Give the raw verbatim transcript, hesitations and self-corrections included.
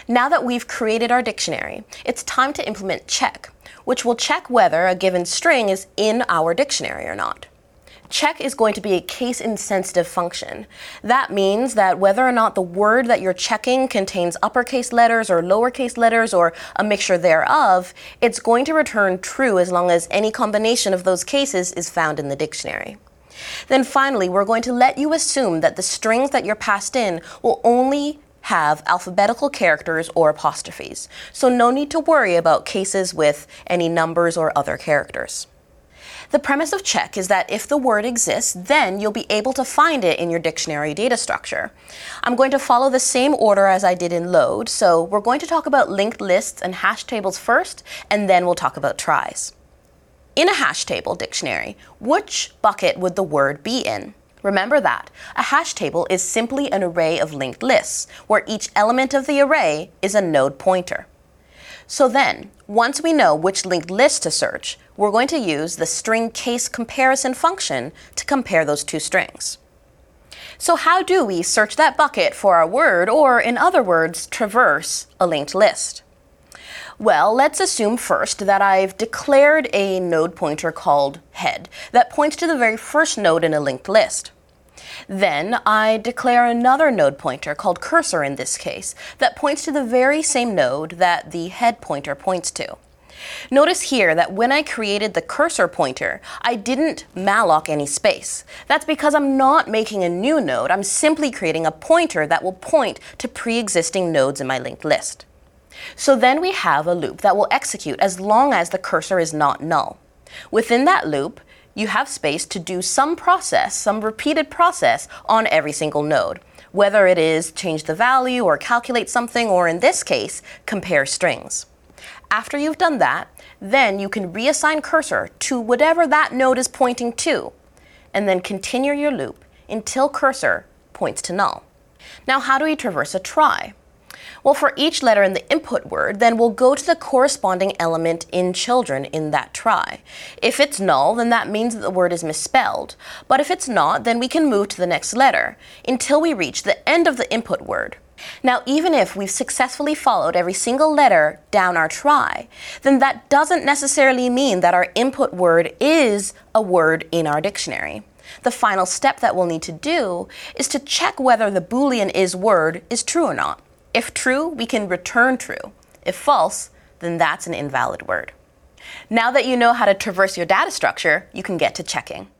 Now that we've created our dictionary, it's time to implement check, which will check whether a given string is in our dictionary or not. Check is going to be a case-insensitive function. That means that whether or not the word that you're checking contains uppercase letters or lowercase letters or a mixture thereof, it's going to return true as long as any combination of those cases is found in the dictionary. Then finally, we're going to let you assume that the strings that you're passed in will only have alphabetical characters or apostrophes, so no need to worry about cases with any numbers or other characters. The premise of check is that if the word exists, then you'll be able to find it in your dictionary data structure. I'm going to follow the same order as I did in load, so we're going to talk about linked lists and hash tables first, and then we'll talk about tries. In a hash table dictionary, which bucket would the word be in? Remember that a hash table is simply an array of linked lists, where each element of the array is a node pointer. So then, once we know which linked list to search, we're going to use the string case comparison function to compare those two strings. So how do we search that bucket for our word, or in other words, traverse a linked list? Well, let's assume first that I've declared a node pointer called head that points to the very first node in a linked list. Then I declare another node pointer called cursor in this case that points to the very same node that the head pointer points to. Notice here that when I created the cursor pointer, I didn't malloc any space. That's because I'm not making a new node, I'm simply creating a pointer that will point to pre-existing nodes in my linked list. So then we have a loop that will execute as long as the cursor is not null. Within that loop, you have space to do some process, some repeated process on every single node, whether it is change the value or calculate something, or in this case, compare strings. After you've done that, then you can reassign cursor to whatever that node is pointing to, and then continue your loop until cursor points to null. Now, how do we traverse a try? Well, for each letter in the input word, then we'll go to the corresponding element in children in that try. If it's null, then that means that the word is misspelled. But if it's not, then we can move to the next letter until we reach the end of the input word. Now, even if we've successfully followed every single letter down our try, then that doesn't necessarily mean that our input word is a word in our dictionary. The final step that we'll need to do is to check whether the Boolean is word is true or not. If true, we can return true. If false, then that's an invalid word. Now that you know how to traverse your data structure, you can get to checking.